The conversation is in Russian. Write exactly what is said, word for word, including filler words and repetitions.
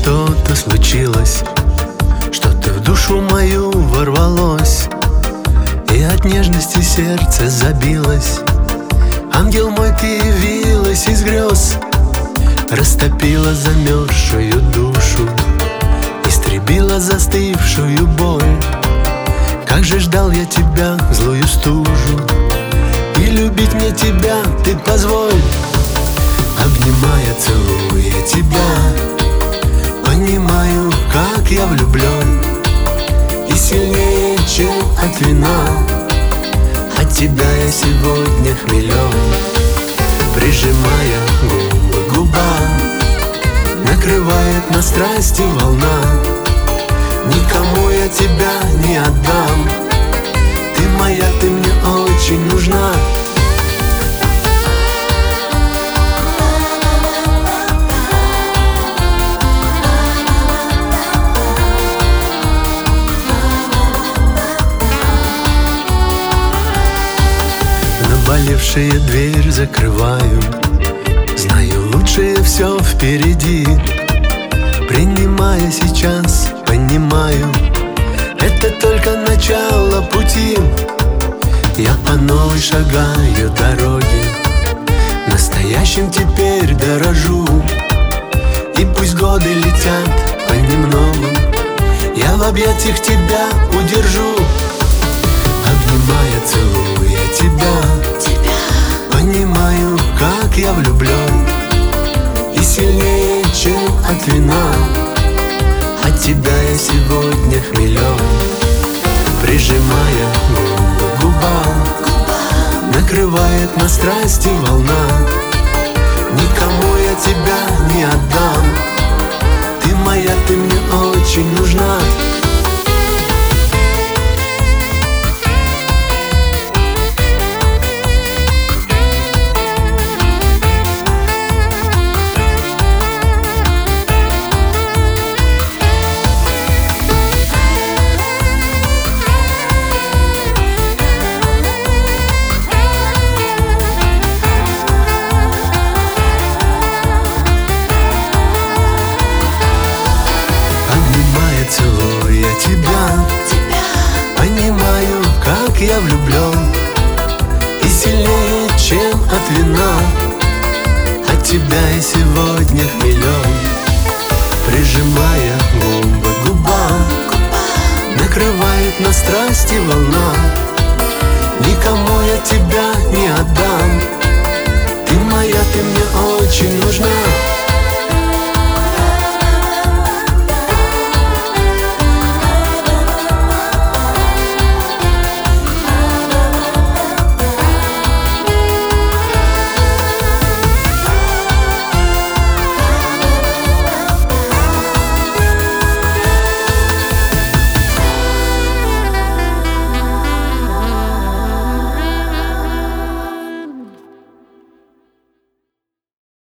что-то случилось, что-то в душу мою ворвалось, и от нежности сердце забилось. Ангел мой, ты явилась из грез, растопила замерзшую душу, истребила застывшую боль. Как же ждал я тебя в злую стужу, и любить мне тебя ты позволь. Обнимая, целуя тебя, понимаю, как я влюблен, и сильнее, чем от вина, от тебя я сегодня хмелен. Прижимая губы к губам, накрывает на страсти волна. Никому я тебя не отдам, ты моя, ты мне очень нужна. Наболевшая дверь закрываю, знаю, лучшее все впереди. Принимая сейчас, понимаю, это только начало пути. Я по новой шагаю дороге, настоящим теперь дорожу. И пусть годы летят понемногу, я в объятиях тебя удержу. Обнимая, целуя тебя, тебя, понимаю, как я влюблен, и сильнее, чем от вина, от тебя я сегодня хмелен. Прижимая губы к губам, накрывает на страсти волна. Никому я тебя не отдам, ты моя, ты мне очень нужна. Целуя тебя, тебя, понимаю, как я влюблен, и сильнее, чем от вина, от тебя я сегодня хмелен. Прижимая губы к губам, накрывает на страсти волна. Никому я тебя не отдам, ты моя, ты мне очень нужна.